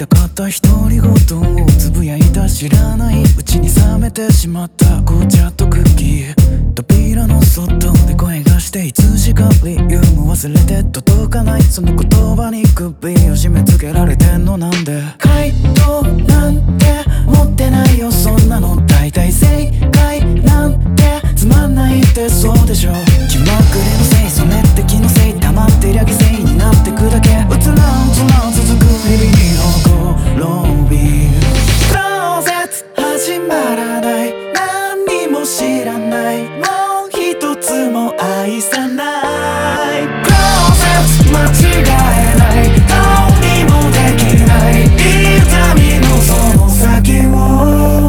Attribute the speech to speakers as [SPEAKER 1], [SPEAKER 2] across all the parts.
[SPEAKER 1] たかった独り言をつぶやいた。知らないうちに冷めてしまった紅茶とクッキー。扉の外で声がして、いつしか理由も忘れて届かないその言葉に首を絞め付けられてんのなんで。回答なんて持ってないよそんなの。大体正解なんてつまんないってそうでしょ。気まぐれのせい、それって気のせい、溜まってりゃ犠牲になってくだけ。うつらうつら続く日々にほころび。クローゼット始まらない、何にも知らない、もう一つも愛さない。クローゼット間違えない、どうにもできない痛みのその先を。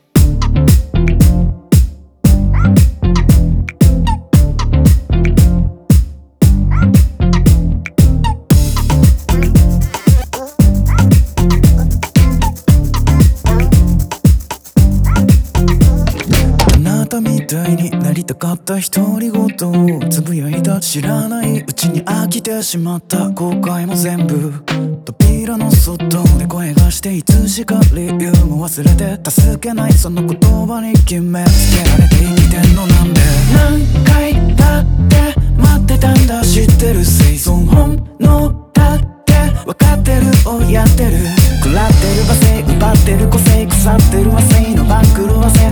[SPEAKER 1] みたいになりたかった独り言をつぶやいた。知らないうちに飽きてしまった後悔も全部。扉の外で声がして、いつしか理由も忘れて助けないその言葉に決めつけられて生きてんのなんで。何回だって待ってたんだ知ってる。生存本能だって分かってるをやってる。食らってる罵声奪ってる個性腐ってる和製の番狂わせ